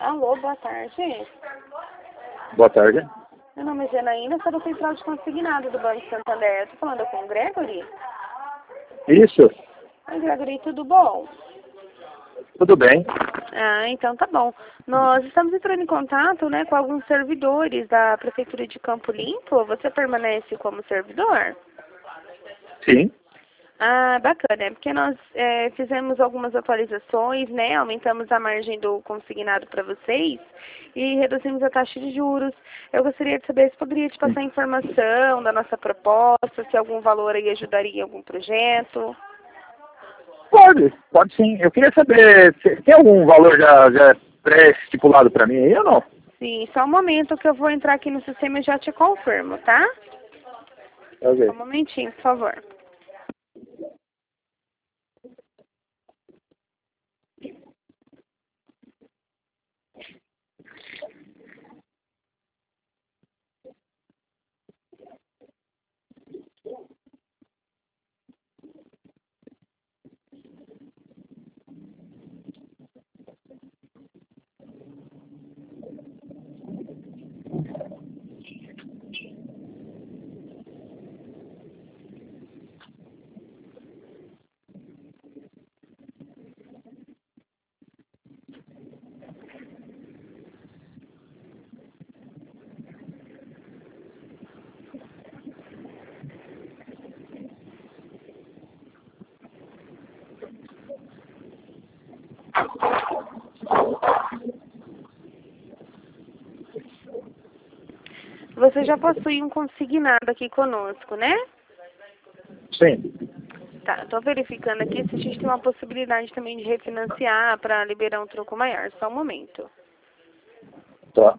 Alô, boa tarde. Boa tarde. Meu nome é Janaína, sou da Central de Consignado do Banco Santander. Eu tô falando com o Gregory? Isso, Oi, Gregory, tudo bom? tudo bem. Ah, então tá bom. Nós estamos entrando em contato, né, com alguns servidores da Prefeitura de Campo Limpo. Você permanece como servidor? Sim. Ah, bacana, é porque nós fizemos algumas atualizações, né, aumentamos a margem do consignado para vocês e reduzimos a taxa de juros. Eu gostaria de saber se poderia te passar informação da nossa proposta, se algum valor aí ajudaria em algum projeto. Pode sim. Eu queria saber, se tem algum valor já pré-estipulado para mim aí ou não? Sim, só um momento que eu vou entrar aqui no sistema e já te confirmo, tá? Ok. Só um momentinho, por favor. Você já possui um consignado aqui conosco, né? Sim. Tá, tô verificando aqui se a gente tem uma possibilidade também de refinanciar para liberar um troco maior. Só um momento. Tá.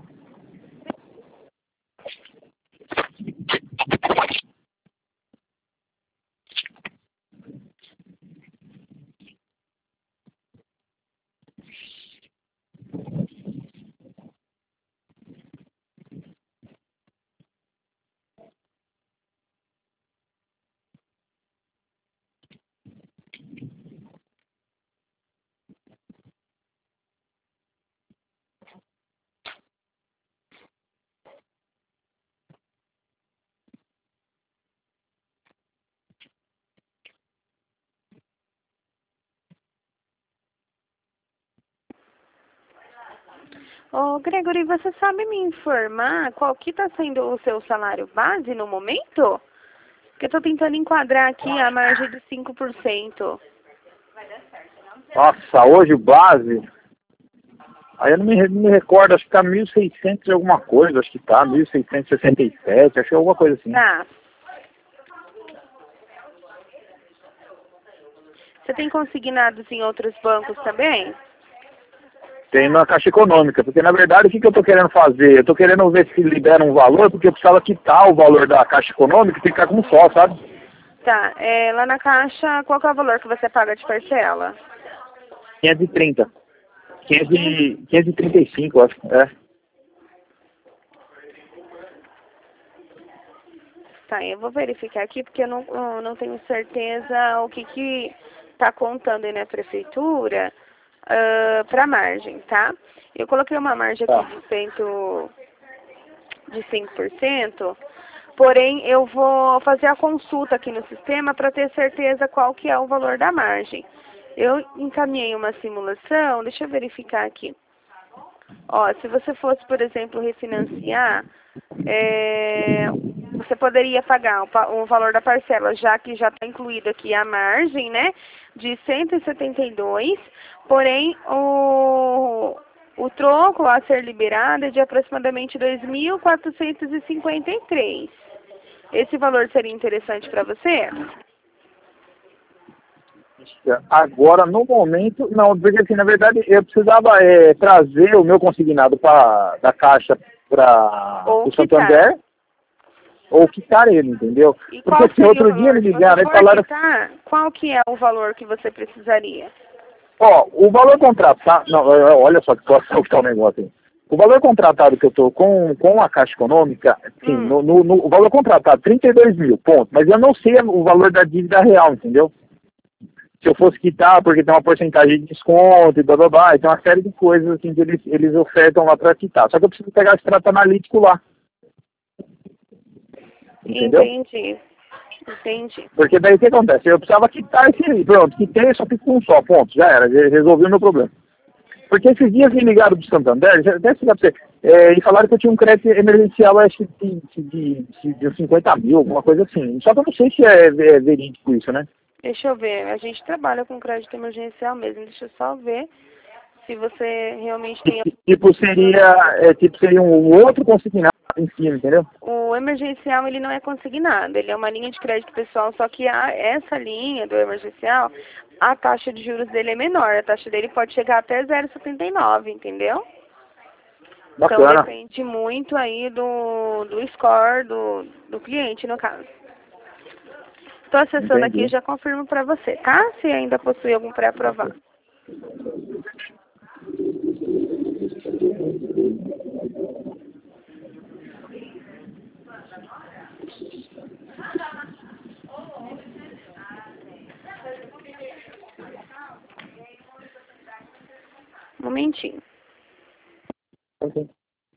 Ô, Gregory, você sabe me informar qual que está sendo o seu salário base no momento? Porque eu tô tentando enquadrar aqui a margem de 5%. Nossa, hoje o base, aí eu não me recordo, acho que tá 1.600 e alguma coisa, acho que tá 1.667, acho que é alguma coisa assim. Tá. Você tem consignados em outros bancos também? Tem na Caixa Econômica, porque na verdade o que eu tô querendo fazer? Eu tô querendo ver se libera um valor, porque eu precisava quitar o valor da Caixa Econômica e ficar como só, sabe? Tá, lá na Caixa, qual que é o valor que você paga de parcela? 530. 535, acho. É. Tá, eu vou verificar aqui porque eu não tenho certeza o que tá contando aí na prefeitura para margem, tá? Eu coloquei uma margem Tá. aqui de 5%, porém eu vou fazer a consulta aqui no sistema para ter certeza qual que é o valor da margem. Eu encaminhei uma simulação, deixa eu verificar aqui. Ó, se você fosse, por exemplo, refinanciar, você poderia pagar o valor da parcela, já que já está incluído aqui a margem, né, de 172, porém o troco a ser liberado é de aproximadamente 2.453. Esse valor seria interessante para você? Agora, no momento, não, porque assim, na verdade, eu precisava trazer o meu consignado da Caixa para o Santander, ou quitar ele, entendeu? E Porque assim, outro dia me ligaram e falaram... Qual que é o valor que você precisaria? Ó, o valor contratado... Não, olha só que situação que tá o negócio aí. O valor contratado que eu tô com a Caixa Econômica, sim, o valor contratado, 32 mil, ponto. Mas eu não sei o valor da dívida real, entendeu? se eu fosse quitar, porque tem uma porcentagem de desconto e blá blá blá, e tem uma série de coisas assim que eles ofertam lá para quitar. Só que eu preciso pegar esse extrato analítico lá. Entendeu? Entendi. Porque daí o que acontece? Eu precisava quitar esse aí, pronto, quitei, só fico com um só, ponto, já era, resolvi o meu problema. Porque esses dias me ligaram do Santander, até explicar pra você, e falaram que eu tinha um crédito emergencial, acho que de 50 mil, alguma coisa assim. Só que eu não sei se é verídico isso, né? Deixa eu ver, a gente trabalha com crédito emergencial mesmo, deixa eu só ver se você realmente tem... Tipo, seria um outro consignado em cima, entendeu? O emergencial, ele não é consignado, ele é uma linha de crédito pessoal, só que essa linha do emergencial, a taxa de juros dele é menor, a taxa dele pode chegar até 0,79, entendeu? Bacana. Então depende muito aí do score do cliente, no caso. Estou acessando aqui e já confirmo para você, tá? Se ainda possui algum pré-aprovado. Um momentinho. Ok.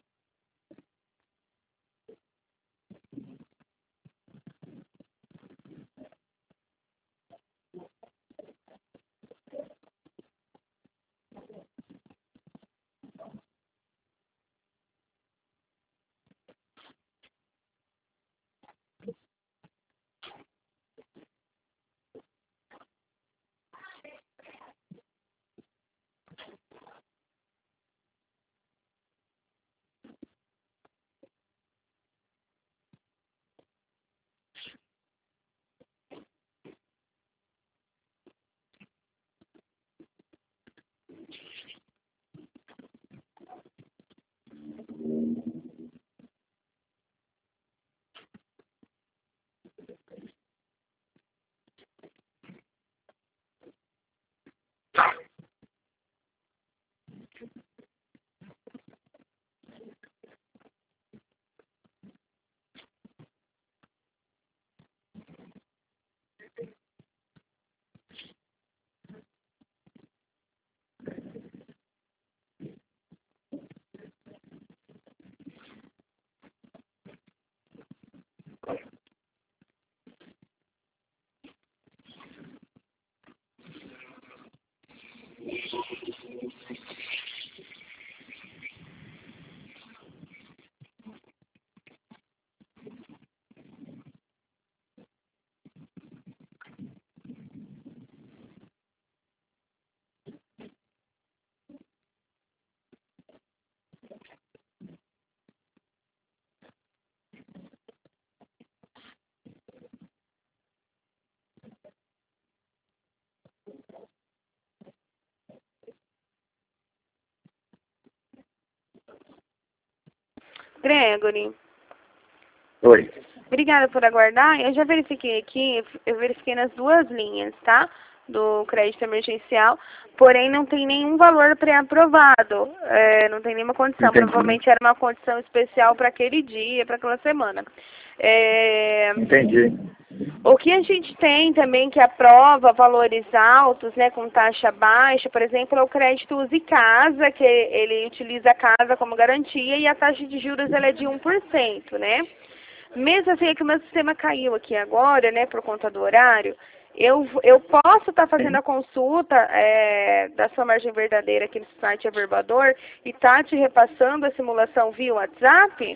Gregory. Oi. Obrigada por aguardar. Eu já verifiquei aqui, eu verifiquei nas duas linhas, tá? Do crédito emergencial, porém não tem nenhum valor pré-aprovado, não tem nenhuma condição. Entendi. Provavelmente era uma condição especial para aquele dia, para aquela semana. Entendi. O que a gente tem também que aprova valores altos, né, com taxa baixa, por exemplo, é o crédito Use Casa, que ele utiliza a casa como garantia e a taxa de juros ela é de 1%, né? Mesmo assim, é que o meu sistema caiu aqui agora, né, por conta do horário, eu posso estar fazendo a consulta da sua margem verdadeira aqui no site Averbador e tá te repassando a simulação via WhatsApp?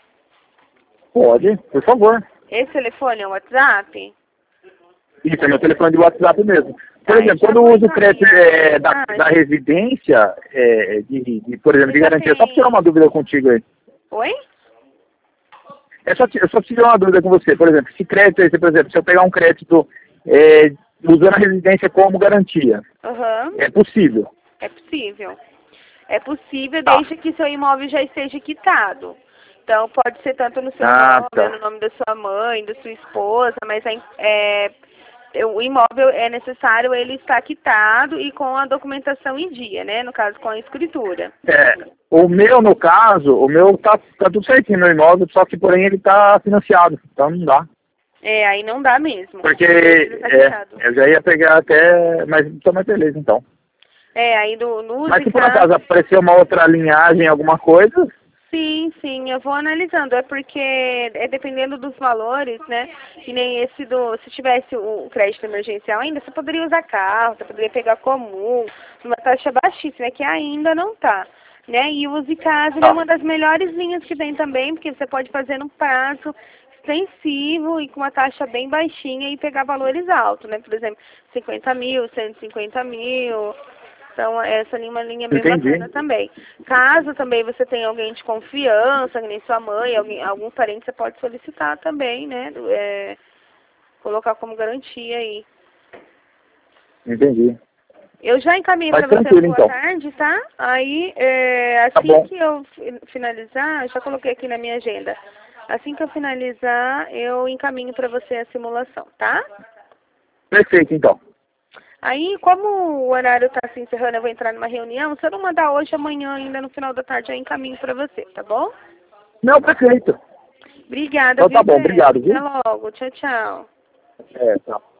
Pode, por favor. Esse telefone é o WhatsApp? Isso, é meu telefone de WhatsApp mesmo. Por exemplo, quando eu uso o crédito da residência, por exemplo, de garantia, só para tirar uma dúvida contigo aí. Oi? Eu só preciso tirar uma dúvida com você. Por exemplo, esse crédito aí, por exemplo, se eu pegar um crédito usando a residência como garantia, é possível? É possível. É possível desde que seu imóvel já esteja quitado. Então, pode ser tanto no seu nome, no nome da sua mãe, da sua esposa, mas o imóvel é necessário ele estar quitado e com a documentação em dia, né? No caso, com a escritura. O meu, no caso, tá tudo certinho no imóvel, só que, porém, ele tá financiado, então não dá. Aí não dá mesmo. Porque eu já ia pegar até, mas tô mais feliz então. Aí no Mas se por acaso aparecer uma outra linhagem, alguma coisa... Sim, eu vou analisando. É porque, dependendo dos valores, né? Que nem esse se tivesse o crédito emergencial ainda, você poderia usar carro, você poderia pegar comum, numa taxa baixíssima, que ainda não tá. Né? E o Use Casa é uma das melhores linhas que tem também, porque você pode fazer num prazo extensivo e com uma taxa bem baixinha e pegar valores altos, né? Por exemplo, 50 mil, 150 mil... Então, essa é uma linha bem bacana também. Caso também você tenha alguém de confiança, que nem sua mãe, algum parente, você pode solicitar também, né? Colocar como garantia aí. Entendi. Eu já encaminhei para você boa tarde, tá? Aí, assim que eu finalizar, já coloquei aqui na minha agenda. Assim que eu finalizar, eu encaminho para você a simulação, tá? Perfeito, então. Aí, como o horário está se encerrando, eu vou entrar numa reunião. Se eu não mandar hoje, amanhã, ainda no final da tarde, eu encaminho para você, tá bom? Não, perfeito. Obrigada. Então tá bom, obrigado, viu? Até logo. Tchau, tchau. Tchau.